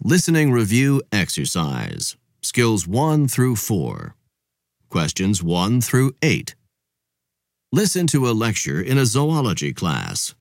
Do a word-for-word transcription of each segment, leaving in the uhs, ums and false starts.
Listening Review Exercise. Skills one through four. Questions one through eight. Listen to a lecture in a zoology class.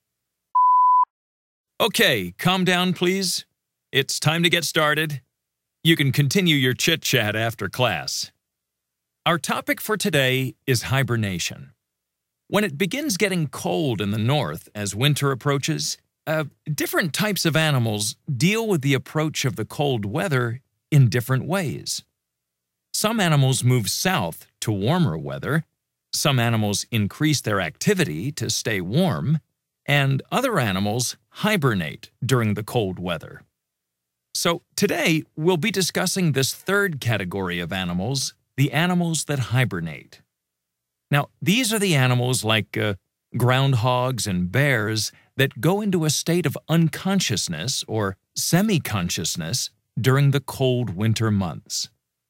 Okay, calm down, please. It's time to get started. You can continue your chit-chat after class. Our topic for today is hibernation. When it begins getting cold in the north as winter approaches, uh, different types of animals deal with the approach of the cold weather in different ways. Some animals move south to warmer weather, some animals increase their activity to stay warm, and other animals hibernate during the cold weather. So today, we'll be discussing this third category of animals, the animals that hibernate. Now, these are the animals like uh, groundhogs and bears that go into a state of unconsciousness or semi-consciousness during the cold winter months.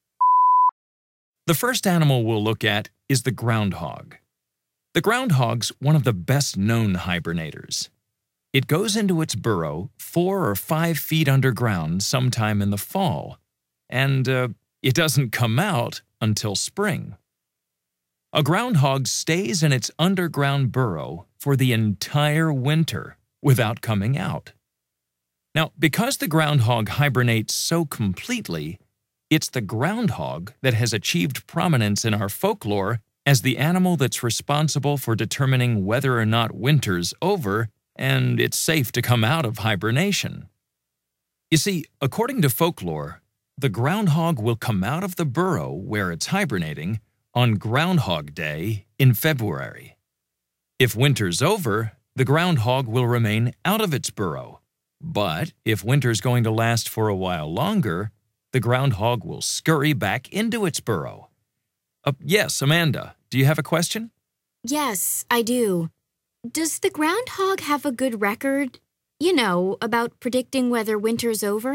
The first animal we'll look at is the groundhog. The groundhog's one of the best-known hibernators. It goes into its burrow four or five feet underground sometime in the fall, and uh, it doesn't come out until spring. A groundhog stays in its underground burrow for the entire winter without coming out. Now, because the groundhog hibernates so completely, it's the groundhog that has achieved prominence in our folklore as the animal that's responsible for determining whether or not winter's over and it's safe to come out of hibernation. You see, according to folklore, the groundhog will come out of the burrow where it's hibernating on Groundhog Day in February. If winter's over, the groundhog will remain out of its burrow. But if winter's going to last for a while longer, the groundhog will scurry back into its burrow. Uh, yes, Amanda, do you have a question? Yes, I do. Does the groundhog have a good record, you know, about predicting whether winter's over?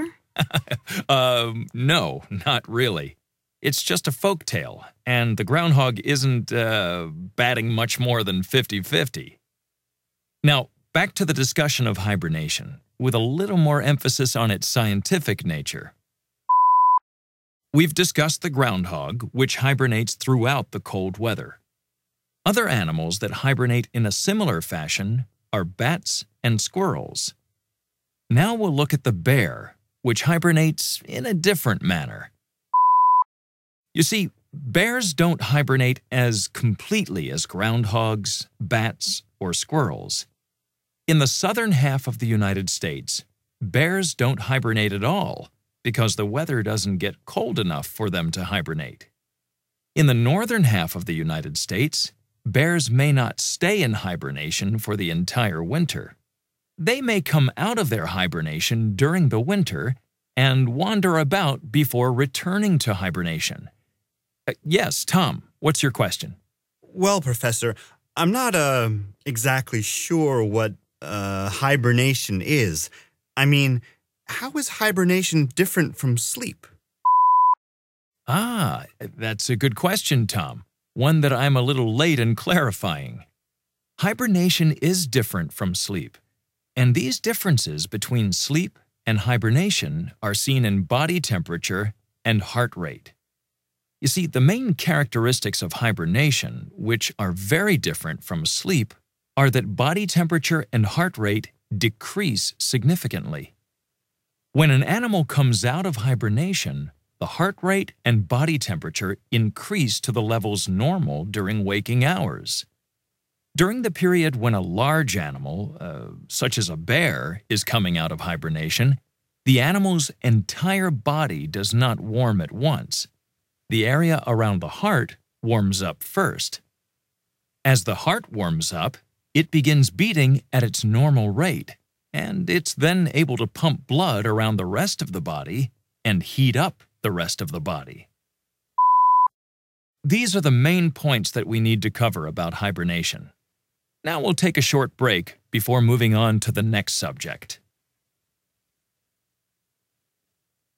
um, no, not really. It's just a folk tale, and the groundhog isn't uh, batting much more than fifty-fifty. Now, back to the discussion of hibernation, with a little more emphasis on its scientific nature. We've discussed the groundhog, which hibernates throughout the cold weather. Other animals that hibernate in a similar fashion are bats and squirrels. Now we'll look at the bear, which hibernates in a different manner. You see, bears don't hibernate as completely as groundhogs, bats, or squirrels. In the southern half of the United States, bears don't hibernate at all because the weather doesn't get cold enough for them to hibernate. In the northern half of the United States, bears may not stay in hibernation for the entire winter. They may come out of their hibernation during the winter and wander about before returning to hibernation. Uh, yes, Tom, what's your question? Well, Professor, I'm not uh, exactly sure what uh, hibernation is. I mean, how is hibernation different from sleep? Ah, that's a good question, Tom. One that I'm a little late in clarifying. Hibernation is different from sleep, and these differences between sleep and hibernation are seen in body temperature and heart rate. You see, the main characteristics of hibernation, which are very different from sleep, are that body temperature and heart rate decrease significantly. When an animal comes out of hibernation, the heart rate and body temperature increase to the levels normal during waking hours. During the period when a large animal, uh, such as a bear, is coming out of hibernation, the animal's entire body does not warm at once. The area around the heart warms up first. As the heart warms up, it begins beating at its normal rate, and it's then able to pump blood around the rest of the body and heat up the rest of the body. These are the main points that we need to cover about hibernation. Now we'll take a short break before moving on to the next subject.